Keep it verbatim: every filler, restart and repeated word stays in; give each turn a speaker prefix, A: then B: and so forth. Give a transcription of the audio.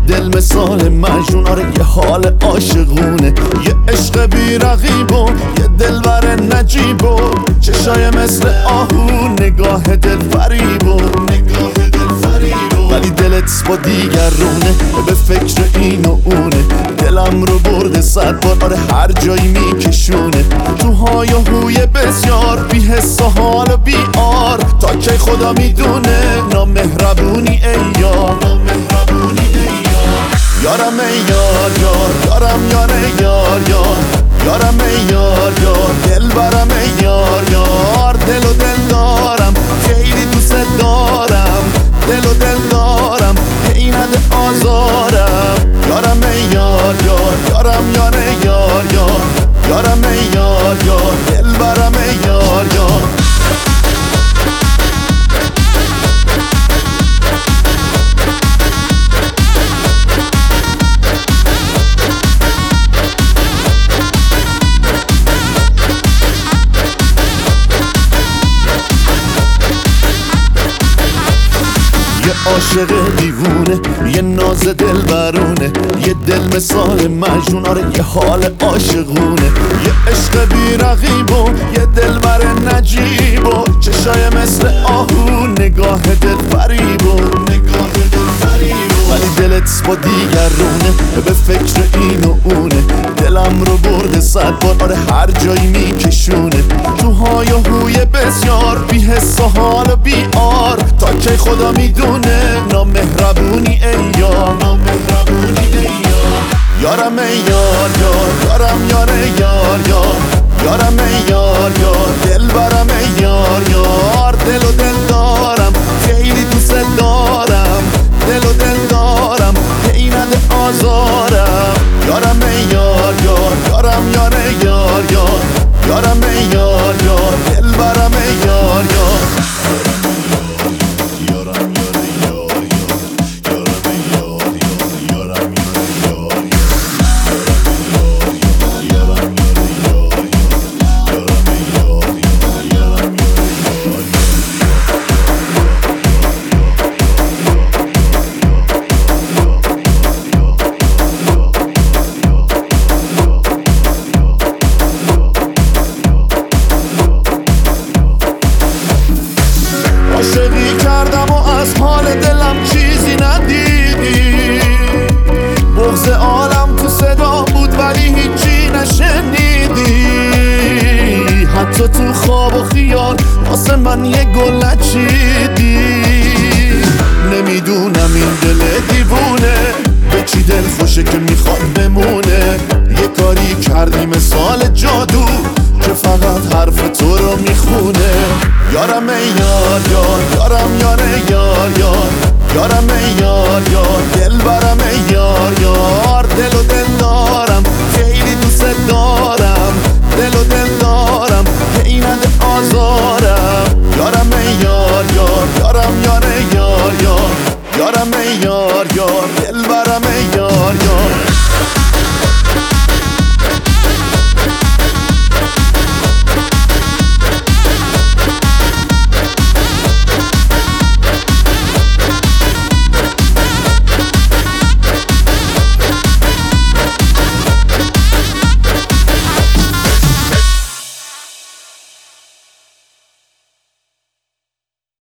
A: دل مثال مجنون، آره یه حال عاشقونه، یه عشق بی رقیب و یه دلبر نجیب و چشای مثل آهو، نگاه دل فریب و نگاه دل فریب و ولی دلت با دیگرونه، به فکر این و اونه، دلم رو برده صد بار، آره هر جایی میکشونه، تو های و هوی بسیار، بی حس و حال و بی آر، تا کی خدا میدونه، نامهربونی ای یار، نامهربونی ای یار، یارم ای یار یار، یارم یار ای یار یار، یارم ای یار یار، دل برم ای یار یار، دل و دل دارم، خیلی دوست دارم، دل و دل دارم، هی نده آزارم، یارم ای یار یار، یارم یار ای یار یار، یارم ای یار یار، دل برم ای یار یار. یه عاشق دیوونه، یه ناز دل برونه، یه دل مثال مجنون، آره یه حال عاشقونه، یه عشق بی رقیب و یه دلبر نجیب و چشای مثل آهو، نگاه دل فریب و نگاه دل فریب و ولی دلت با دیگرونه، به فکر این و اونه، دلم رو برده صد بار، آره هر جایی میکشونه، تو های و هوی بسیار، بی حس و حال و بی آر، تا کی خدا میدونه، نامهربونی ای یار، نامهربونی ای یار، یارم ای یار یار، یارم یار ای یار یار، یارم ای یار یار، دل برم ای یار یار، دل و دل دارم، خیلی دوست دارم، دل و دل دارم، هی نده آزارم، یارم ای یار یار، یارم یار ای یار یار، یارم ای یار یار، دل برم ای یار یار. عاشقی کردم و از حال دلم چیزی ندیدی، بغض عالم تو صدا بود ولی هیچی نشنیدی، حتی تو خواب و خیال واسه من یه گل نچیدی، نمیدونم این دل دیوونه به چی دل خوشه که میخواد بمونه.